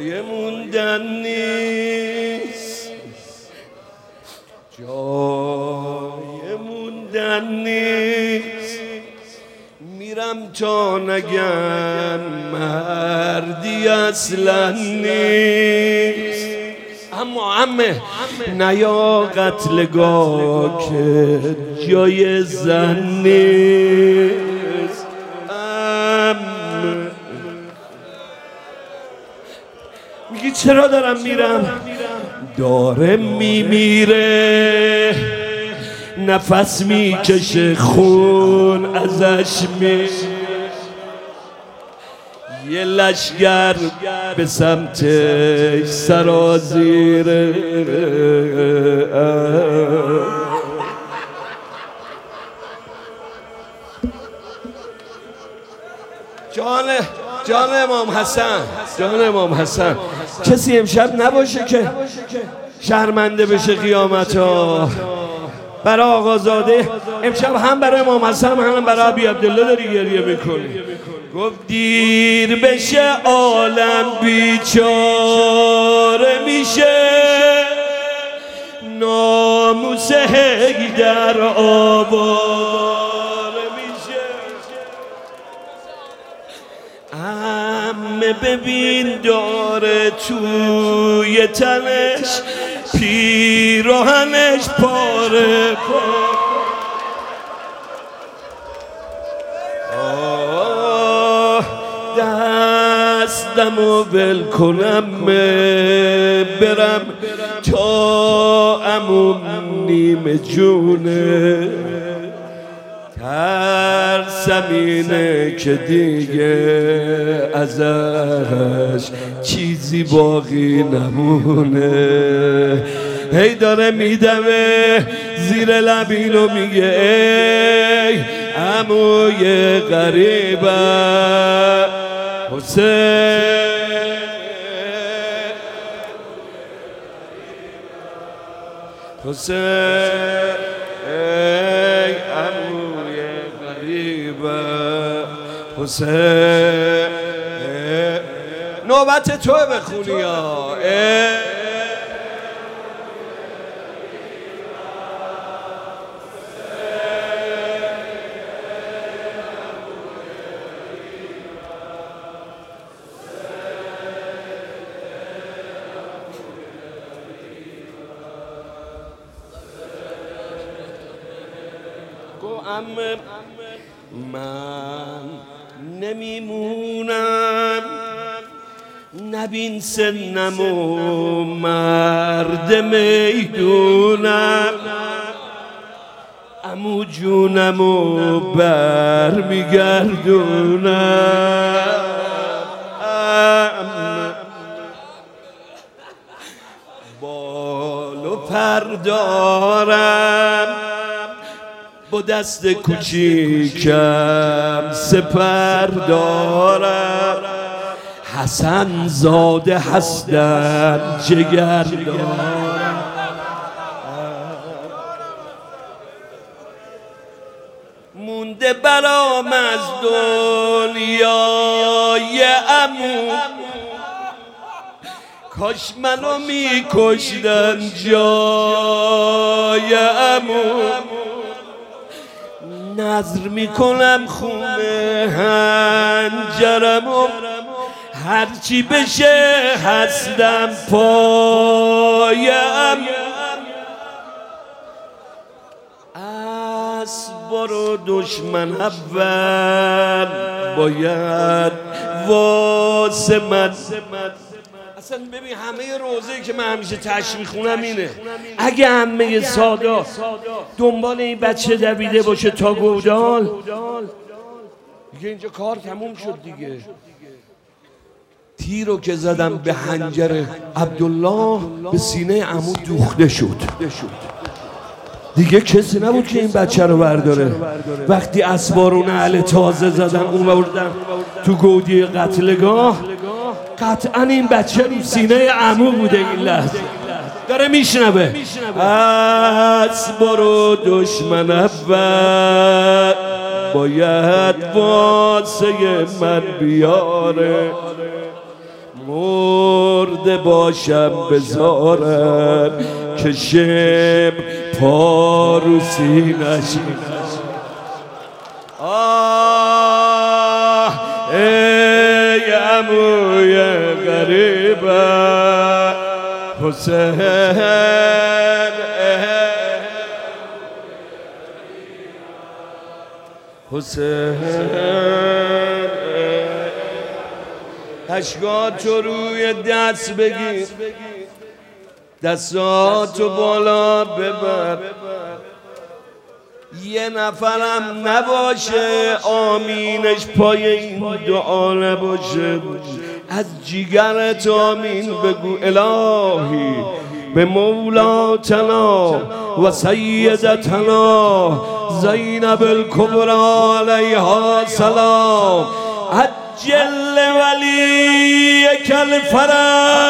جای موندن نیست، جای موندن نیست، میرم تا نگن مردی اصلا نیست. اما عمه نیا قتلگاه که جای زن نیست. میگی چرا دارم میرم؟ داره میمیره، نفس میکشه خون ازش یه لشگر به سمتش سرازیره. جان امام حسن، جان امام حسن، کسی امشب نباشه که شرمنده بشه قیامت ها. برای آقازاده امشب هم برای امام حسن هم برای ابی عبدالله داری گریه میکنی. گفت دیر بشه عالم بیچاره میشه، ناموس حیدر آواره میشه. عمه ببین داره توی تنش پیراهنش پاره پاره. دستمو ول کنم برم تا عموم نیمه جونه، ترسم اینه که دیگه ازش چیزی باقی نمونه. هی داره میدمه زیر لبینو میگه ای عموی غریبه حسین، حسین ای عموی غریبه حسین. نوبت توه بخونی ها. من نمیمونم، نبین سنمو مرد میدونم، عمو جونمو برمیگردونم. بال و پر دارم، با دست کوچیکم سپر دارم، حسن زاده هستم جگر دارم. مونده برام از دنیای عمو، کاش منو میکشتن جای عمو. نظر میکنم خونه هنجرمو، هرچی بشه هستم پایم. اسبا رو دشمن اول باید واسه من. اصلا ببین همه روزه‌ای که من همیشه تش میخونم اینه، اگه عمه سادا دنبال این بچه دویده باشه تا گودال، دیگه اینجا کار تموم شد دیگه. تیرو که زدم به حنجر عبدالله به سینه عمو دوخته شد، دیگه کسی نبود که این بچه رو برداره. وقتی اسوار و نعل تازه زدن اون بردن تو گودی قتلگاه، قطعا این بچه رو سینه عمو بوده. این لحظه داره میشنوه اسوار و دشمن اول باید واسه من بیاره. مرده باشم بذارن که شم پاروسی نشین. ای عموی غریبه حسین، حسین اشکاتو روی دست بگیر، دستاتو بالا ببر، یه نفرم نباشه آمینش پای این دعا نباشه. از جیگرت آمین بگو الهی به مولاتنا و سیدتنا زینب الکبری علیها سلام عجل ولیک الفرج